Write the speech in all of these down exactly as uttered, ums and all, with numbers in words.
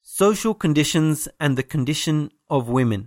Social conditions and the condition of women.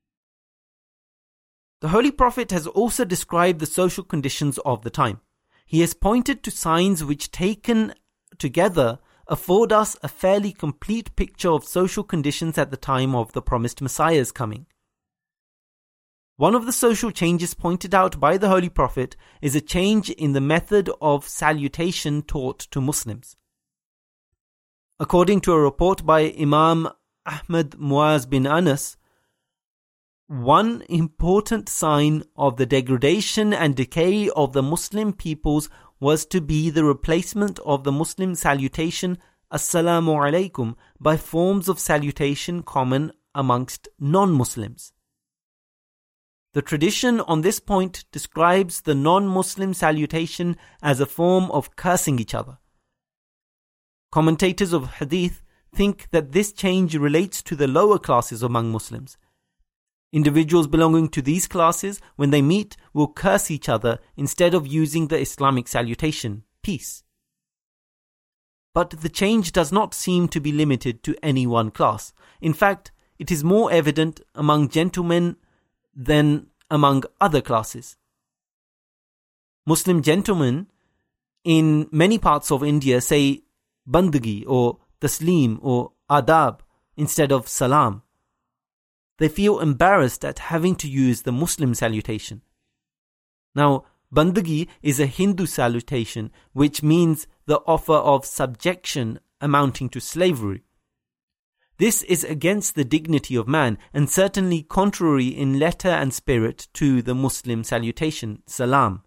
The Holy Prophet has also described the social conditions of the time. He has pointed to signs which, taken together, afford us a fairly complete picture of social conditions at the time of the promised Messiah's coming. One of the social changes pointed out by the Holy Prophet is a change in the method of salutation taught to Muslims. According to a report by Imam Ahmad Muaz bin Anas, one important sign of the degradation and decay of the Muslim peoples was to be the replacement of the Muslim salutation Assalamu alaikum by forms of salutation common amongst non-Muslims. The tradition on this point describes the non-Muslim salutation as a form of cursing each other. Commentators of Hadith think that this change relates to the lower classes among Muslims. Individuals belonging to these classes, when they meet, will curse each other instead of using the Islamic salutation, peace. But the change does not seem to be limited to any one class. In fact, it is more evident among gentlemen than among other classes. Muslim gentlemen in many parts of India say bandagi or taslim or adab instead of salam. They feel embarrassed at having to use the Muslim salutation. Now, bandagi is a Hindu salutation which means the offer of subjection amounting to slavery. This is against the dignity of man and certainly contrary in letter and spirit to the Muslim salutation, salam.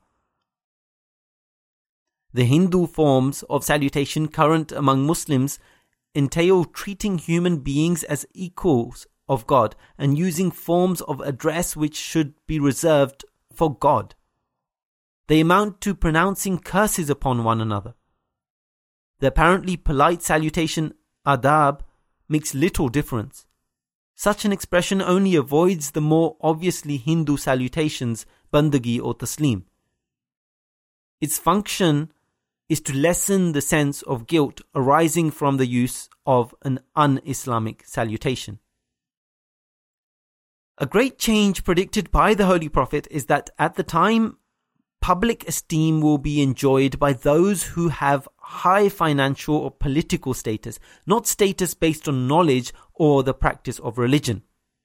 The Hindu forms of salutation current among Muslims entail treating human beings as equals of God and using forms of address which should be reserved for God. They amount to pronouncing curses upon one another. The apparently polite salutation, adab, makes little difference. Such an expression only avoids the more obviously Hindu salutations, bandagi or taslim. Its function is to lessen the sense of guilt arising from the use of an un-Islamic salutation. A great change predicted by the Holy Prophet is that at the time, public esteem will be enjoyed by those who have high financial or political status, not status based on knowledge or the practice of religion.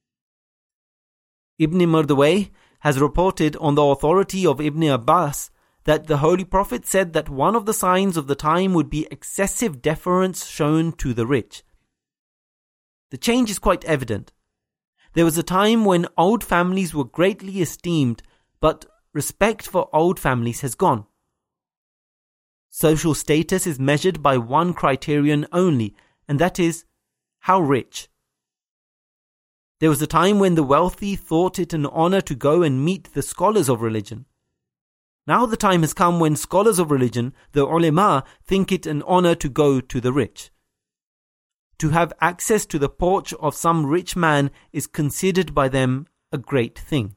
Ibn Mardawayh has reported on the authority of Ibn Abbas that the Holy Prophet said that one of the signs of the time would be excessive deference shown to the rich. The change is quite evident. There was a time when old families were greatly esteemed, but respect for old families has gone. Social status is measured by one criterion only, and that is how rich. There was a time when the wealthy thought it an honor to go and meet the scholars of religion. Now the time has come when scholars of religion, the ulema, think it an honor to go to the rich. To have access to the porch of some rich man is considered by them a great thing.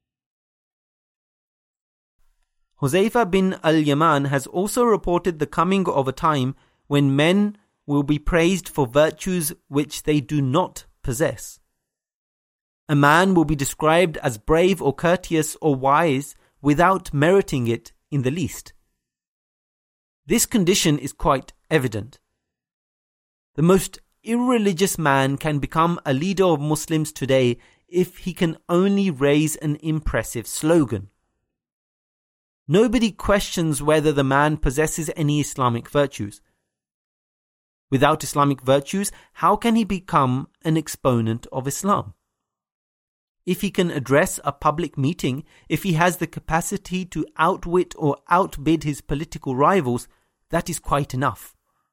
Huzaifa bin al-Yaman has also reported the coming of a time when men will be praised for virtues which they do not possess. A man will be described as brave or courteous or wise without meriting it in the least. This condition is quite evident. The most irreligious man can become a leader of Muslims today if he can only raise an impressive slogan. Nobody questions whether the man possesses any Islamic virtues. Without Islamic virtues, how can he become an exponent of Islam? If he can address a public meeting, if he has the capacity to outwit or outbid his political rivals, that is quite enough.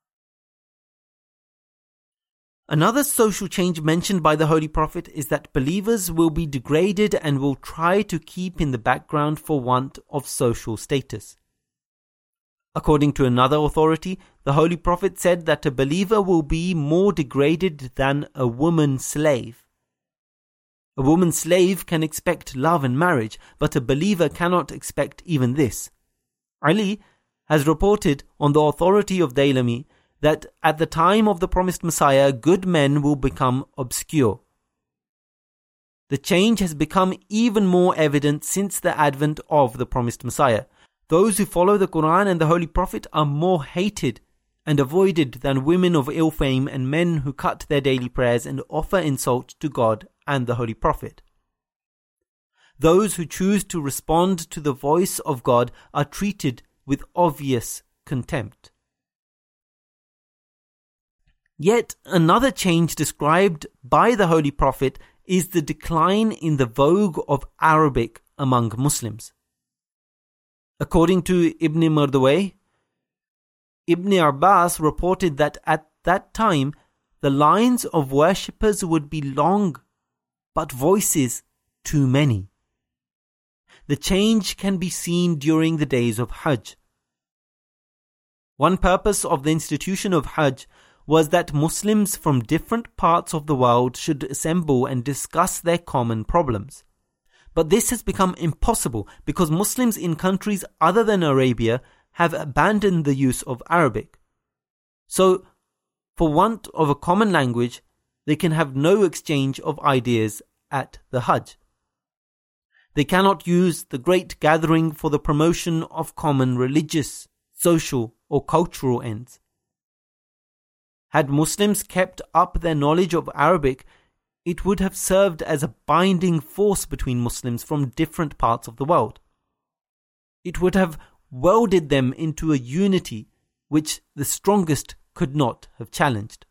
Another social change mentioned by the Holy Prophet is that believers will be degraded and will try to keep in the background for want of social status. According to another authority, the Holy Prophet said that a believer will be more degraded than a woman slave. A woman slave can expect love and marriage, but a believer cannot expect even this. Ali has reported on the authority of Daylami that at the time of the promised Messiah, good men will become obscure. The change has become even more evident since the advent of the promised Messiah. Those who follow the Quran and the Holy Prophet are more hated and avoided than women of ill fame and men who cut their daily prayers and offer insult to God and the Holy Prophet. Those who choose to respond to the voice of God are treated with obvious contempt. Yet another change described by the Holy Prophet is the decline in the vogue of Arabic among Muslims. According to Ibn Mardawayh, Ibn Abbas reported that at that time the lines of worshippers would be long, but voices too many. The change can be seen during the days of Hajj. One purpose of the institution of Hajj was that Muslims from different parts of the world should assemble and discuss their common problems. But this has become impossible because Muslims in countries other than Arabia have abandoned the use of Arabic. So, for want of a common language, they can have no exchange of ideas at the Hajj. They cannot use the great gathering for the promotion of common religious, social, or cultural ends. Had Muslims kept up their knowledge of Arabic, it would have served as a binding force between Muslims from different parts of the world. It would have welded them into a unity which the strongest could not have challenged.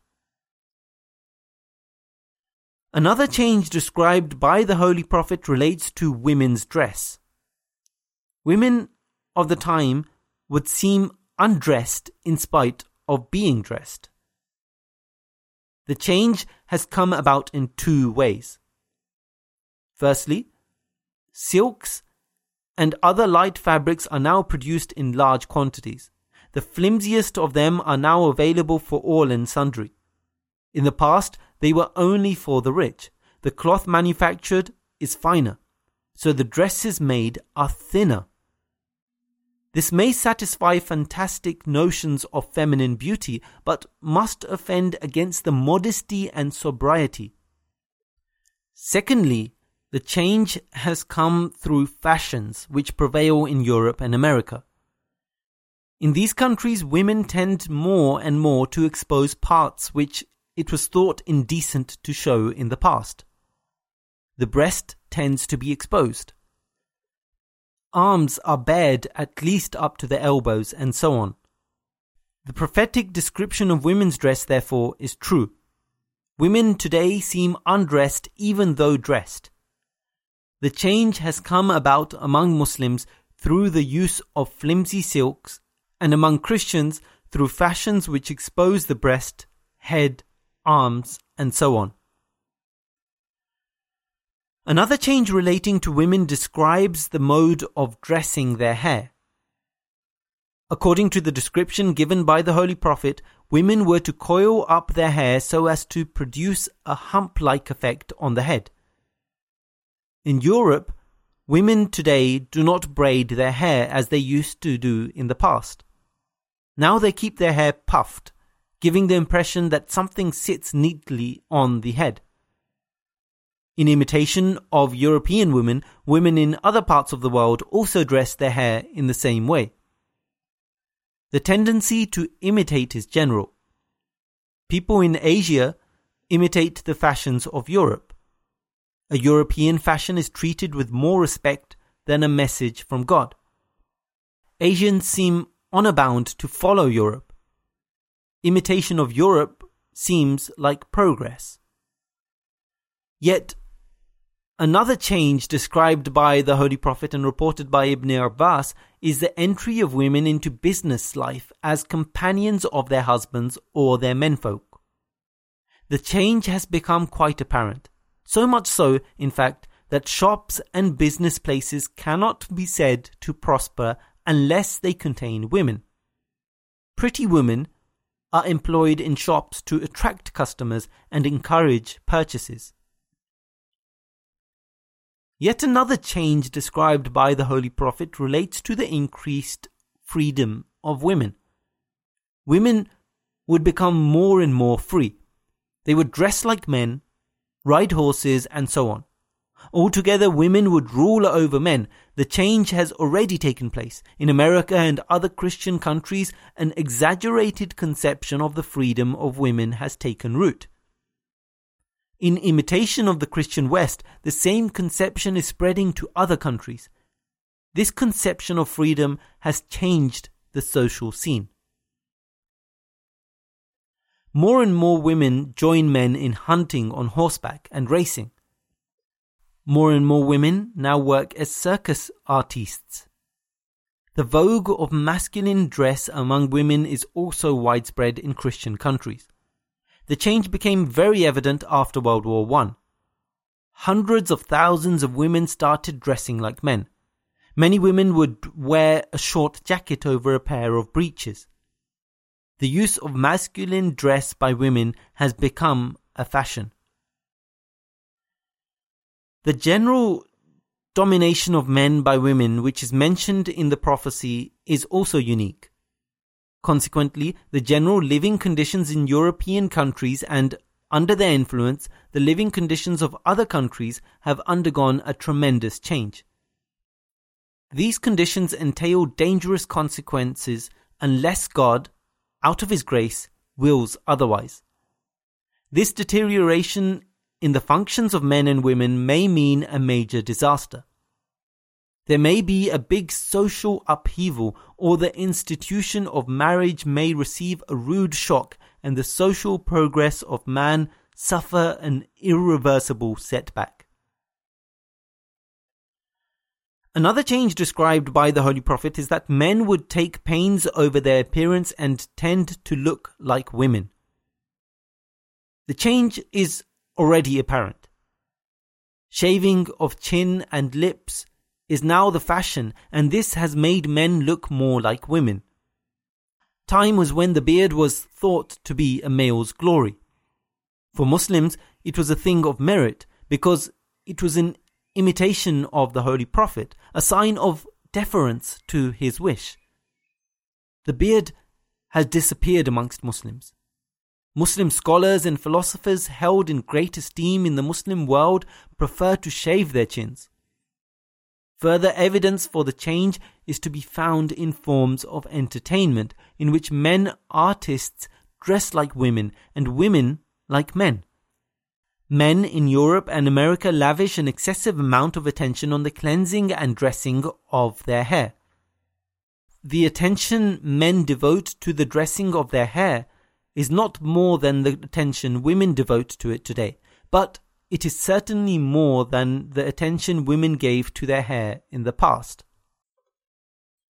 Another change described by the Holy Prophet relates to women's dress. Women of the time would seem undressed in spite of being dressed. The change has come about in two ways. Firstly, silks and other light fabrics are now produced in large quantities. The flimsiest of them are now available for all and sundry. In the past, they were only for the rich. The cloth manufactured is finer, so the dresses made are thinner. This may satisfy fantastic notions of feminine beauty, but must offend against the modesty and sobriety. Secondly, the change has come through fashions which prevail in Europe and America. In these countries, women tend more and more to expose parts which it was thought indecent to show in the past. The breast tends to be exposed. Arms are bared at least up to the elbows, and so on. The prophetic description of women's dress, therefore, is true. Women today seem undressed even though dressed. The change has come about among Muslims through the use of flimsy silks, and among Christians through fashions which expose the breast, head, arms, and so on. Another change relating to women describes the mode of dressing their hair. According to the description given by the Holy Prophet, women were to coil up their hair so as to produce a hump-like effect on the head. In Europe, women today do not braid their hair as they used to do in the past. Now they keep their hair puffed, giving the impression that something sits neatly on the head. In imitation of European women, women in other parts of the world also dress their hair in the same way. The tendency to imitate is general. People in Asia imitate the fashions of Europe. A European fashion is treated with more respect than a message from God. Asians seem honor-bound to follow Europe. Imitation of Europe seems like progress. Yet, another change described by the Holy Prophet and reported by Ibn Abbas is the entry of women into business life as companions of their husbands or their menfolk. The change has become quite apparent. So much so, in fact, that shops and business places cannot be said to prosper unless they contain women. Pretty women are employed in shops to attract customers and encourage purchases. Yet another change described by the Holy Prophet relates to the increased freedom of women. Women would become more and more free. They would dress like men, ride horses, and so on. Altogether, women would rule over men. The change has already taken place. In America and other Christian countries, an exaggerated conception of the freedom of women has taken root. In imitation of the Christian West, the same conception is spreading to other countries. This conception of freedom has changed the social scene. More and more women join men in hunting on horseback and racing. More and more women now work as circus artistes. The vogue of masculine dress among women is also widespread in Christian countries. The change became very evident after World War One. Hundreds of thousands of women started dressing like men. Many women would wear a short jacket over a pair of breeches. The use of masculine dress by women has become a fashion. The general domination of men by women, which is mentioned in the prophecy, is also unique. Consequently, the general living conditions in European countries and, under their influence, the living conditions of other countries have undergone a tremendous change. These conditions entail dangerous consequences unless God, out of His grace, wills otherwise. This deterioration in the functions of men and women may mean a major disaster. There may be a big social upheaval, or the institution of marriage may receive a rude shock and the social progress of man suffer an irreversible setback. Another change described by the Holy Prophet is that men would take pains over their appearance and tend to look like women. The change is already apparent. Shaving of chin and lips is now the fashion, and this has made men look more like women. Time was when the beard was thought to be a male's glory. For Muslims, it was a thing of merit because it was an imitation of the Holy Prophet, a sign of deference to his wish. The beard has disappeared amongst Muslims. Muslim scholars and philosophers held in great esteem in the Muslim world prefer to shave their chins. Further evidence for the change is to be found in forms of entertainment in which men artists dress like women and women like men. Men in Europe and America lavish an excessive amount of attention on the cleansing and dressing of their hair. The attention men devote to the dressing of their hair is not more than the attention women devote to it today, but it is certainly more than the attention women gave to their hair in the past.